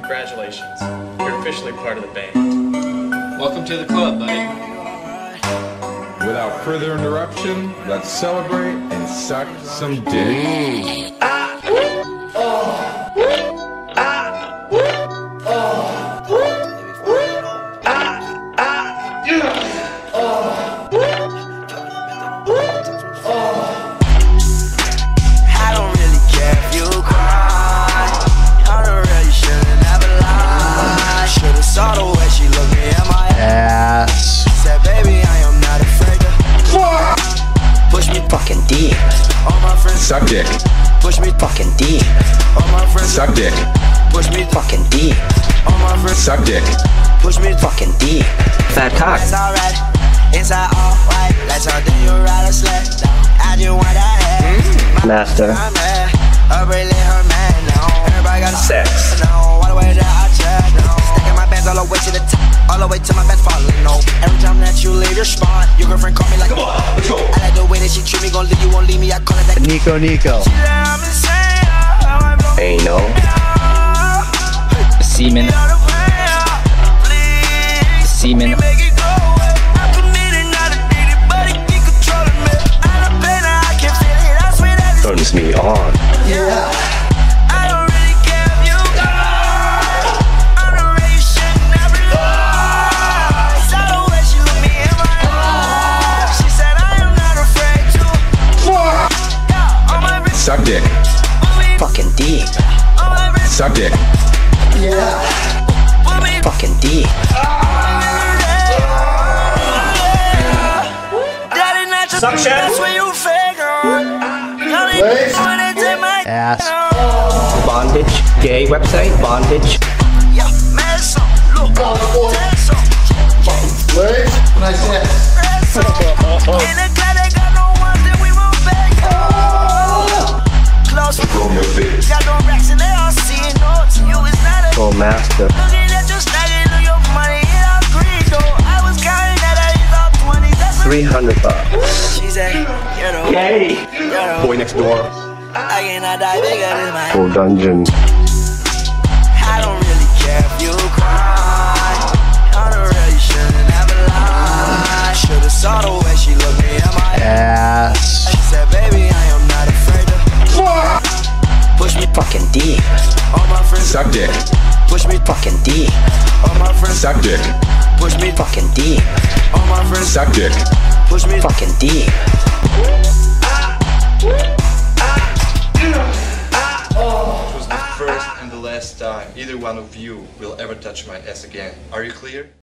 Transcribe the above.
Congratulations. You're officially part of the band. Welcome to the club, buddy. Without further interruption, let's celebrate and suck some dick. Fucking deep. Suck dick. Push me fucking deep. Suck dick. Push me fucking deep. Suck dick. Push me fucking deep. Fat cock. Inside all white. Let's how do you ride a sled? I just want that head. Master. Everybody got sex. All the way that I check. Stacking my bands all the way to the top. All the way to my bed falling. No. Every time that you leave your spot, your girlfriend call me like, come on, let's go. I like the way that she treat me, gon' leave you, won't leave me. I call it that Nico. Anal. Semen. Semen. Turns me on. Yeah. Suck dick. Fucking deep. Suck dick. Yeah. Fucking deep. Suction. Ass. Bondage. Gay website. Bondage. Legs. Nice ass. Oh, master. 300 bucks. Yay. Boy next door. Full dungeon. I don't really care if you cry. I don't really shouldn't ever lie. Should've saw the way she looked me in my Ass. She said, baby, I am not afraid to push me fucking deep. All my friends Suck dick. push me fucking deep. All my friends Suck dick. push me fucking deep. All my friends Suck dick. push me fucking deep. It was the first and the last time either one of you will ever touch my ass again. Are you clear?